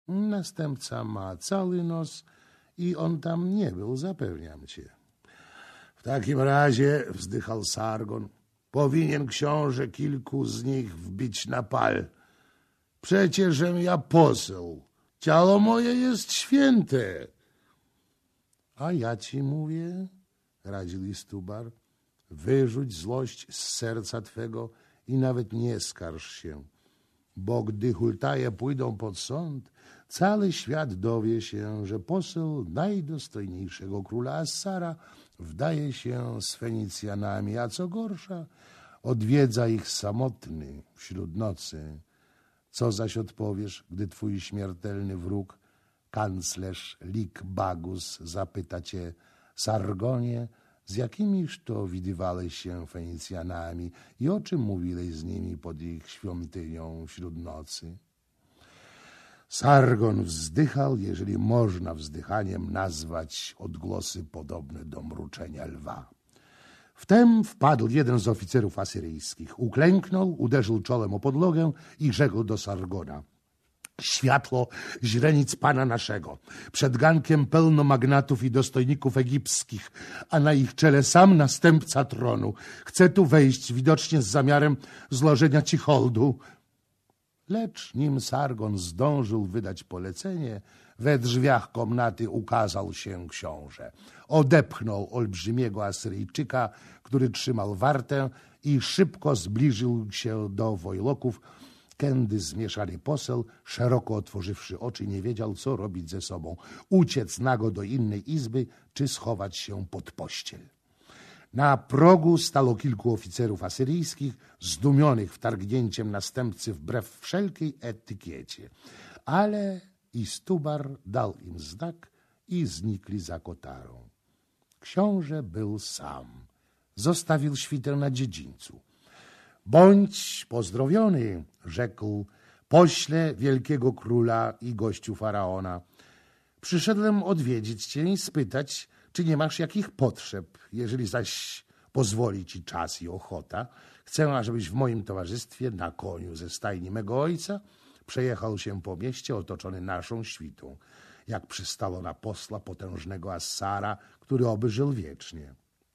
Następca ma cały nos i on tam nie był, zapewniam cię. W takim razie, wzdychał Sargon, powinien książę kilku z nich wbić na pal. Przecieżem ja poseł, ciało moje jest święte. A ja ci mówię, radził Istubar, wyrzuć złość z serca twego i nawet nie skarż się, bo gdy hultaje pójdą pod sąd, cały świat dowie się, że poseł najdostojniejszego króla Assara wdaje się z Fenicjanami, a co gorsza, odwiedza ich samotny wśród nocy. Co zaś odpowiesz, gdy twój śmiertelny wróg, kanclerz Lik-Bagus, zapyta cię, Sargonie, z jakimiż to widywałeś się Fenicjanami i o czym mówiłeś z nimi pod ich świątynią wśród nocy? Sargon wzdychał, jeżeli można wzdychaniem nazwać odgłosy podobne do mruczenia lwa. Wtem wpadł jeden z oficerów asyryjskich, uklęknął, uderzył czołem o podłogę i rzekł do Sargona: światło źrenic pana naszego, przed gankiem pełno magnatów i dostojników egipskich, a na ich czele sam następca tronu. Chce tu wejść, widocznie z zamiarem złożenia ci hołdu. Lecz nim Sargon zdążył wydać polecenie, we drzwiach komnaty ukazał się książę. Odepchnął olbrzymiego Asyryjczyka, który trzymał wartę, i szybko zbliżył się do wojloków, kędy zmieszany poseł, szeroko otworzywszy oczy, nie wiedział, co robić ze sobą. Uciec nago do innej izby, czy schować się pod pościel. Na progu stało kilku oficerów asyryjskich, zdumionych wtargnięciem następcy wbrew wszelkiej etykiecie. Ale Istubar dał im znak i znikli za kotarą. Książę był sam. Zostawił świtę na dziedzińcu. Bądź pozdrowiony, rzekł, pośle wielkiego króla i gościu faraona. Przyszedłem odwiedzić cię i spytać, czy nie masz jakich potrzeb. Jeżeli zaś pozwoli ci czas i ochota, chcę, ażebyś w moim towarzystwie na koniu ze stajni mego ojca przejechał się po mieście otoczony naszą świtą, jak przystało na posła potężnego Assara, który oby żył wiecznie.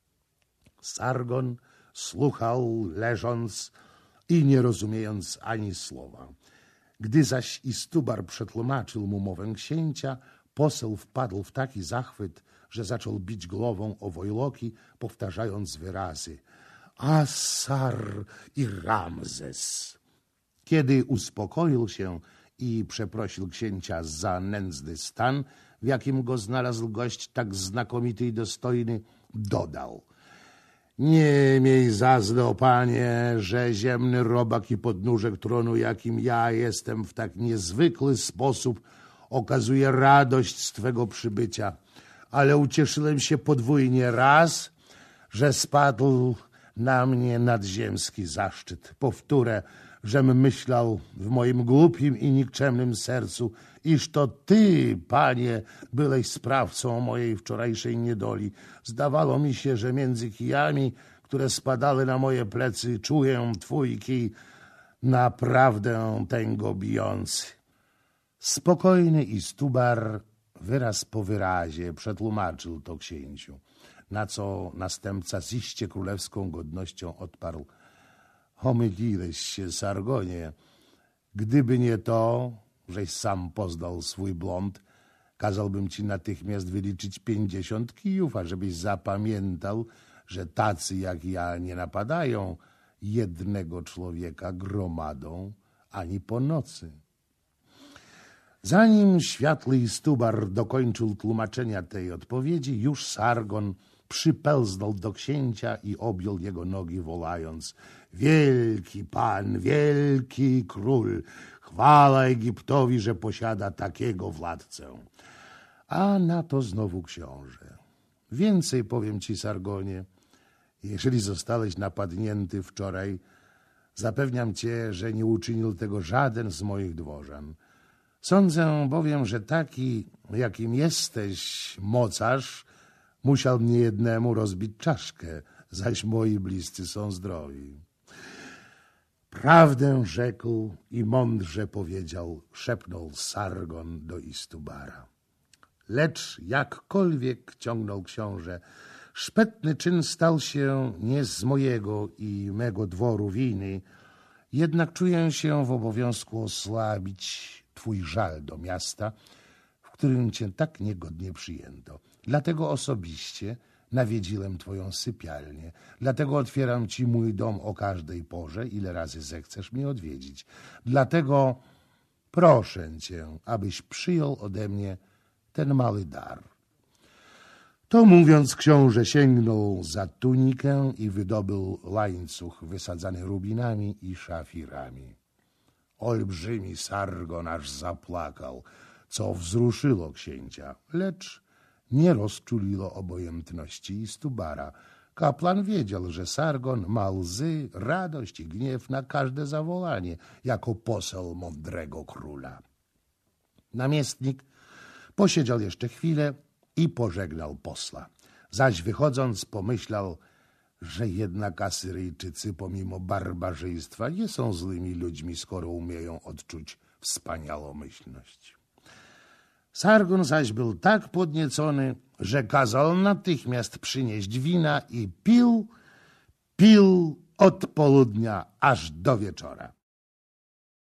Sargon słuchał, leżąc i nie rozumiejąc ani słowa. Gdy zaś Istubar przetłumaczył mu mowę księcia, poseł wpadł w taki zachwyt, że zaczął bić głową o wojloki, powtarzając wyrazy Assar i Ramzes. Kiedy uspokoił się i przeprosił księcia za nędzny stan, w jakim go znalazł gość tak znakomity i dostojny, dodał: nie miej zazdro, o panie, że ziemny robak i podnóżek tronu, jakim ja jestem, w tak niezwykły sposób okazuje radość z twego przybycia. Ale ucieszyłem się podwójnie raz, że spadł na mnie nadziemski zaszczyt. Powtórę, żem myślał w moim głupim i nikczemnym sercu, iż to ty, panie, byłeś sprawcą mojej wczorajszej niedoli. Zdawało mi się, że między kijami, które spadały na moje plecy, czuję twój kij, naprawdę tęgo bijący. Spokojny Istubar wyraz po wyrazie przetłumaczył to księciu, na co następca z iście królewską godnością odparł: omyliłeś się, Sargonie. Gdyby nie to, żeś sam poznał swój błąd, kazałbym ci natychmiast wyliczyć 50 kijów, ażebyś zapamiętał, że tacy jak ja nie napadają jednego człowieka gromadą ani po nocy. Zanim światły Istubar dokończył tłumaczenia tej odpowiedzi, już Sargon przypełznął do księcia i objął jego nogi, wołając: wielki pan, wielki król, chwała Egiptowi, że posiada takiego władcę. A na to znowu książę: więcej powiem ci, Sargonie, jeżeli zostałeś napadnięty wczoraj, zapewniam cię, że nie uczynił tego żaden z moich dworzan. Sądzę bowiem, że taki, jakim jesteś mocarz, musiał mnie jednemu rozbić czaszkę, zaś moi bliscy są zdrowi. Prawdę rzekł i mądrze powiedział, szepnął Sargon do Istubara. Lecz jakkolwiek, ciągnął książę, szpetny czyn stał się nie z mojego i mego dworu winy, jednak czuję się w obowiązku osłabić twój żal do miasta, w którym cię tak niegodnie przyjęto. Dlatego osobiście nawiedziłem twoją sypialnię, dlatego otwieram ci mój dom o każdej porze, ile razy zechcesz mnie odwiedzić. Dlatego proszę cię, abyś przyjął ode mnie ten mały dar. To mówiąc, książę sięgnął za tunikę i wydobył łańcuch wysadzany rubinami i szafirami. Olbrzymi Sargon aż zapłakał, co wzruszyło księcia, lecz nie rozczuliło obojętności Istubara. Kapłan wiedział, że Sargon ma łzy, radość i gniew na każde zawołanie, jako poseł mądrego króla. Namiestnik posiedział jeszcze chwilę i pożegnał posła. Zaś wychodząc pomyślał, że jednak Asyryjczycy pomimo barbarzyństwa nie są złymi ludźmi, skoro umieją odczuć wspaniałomyślność. Sargon zaś był tak podniecony, że kazał natychmiast przynieść wina i pił od południa aż do wieczora.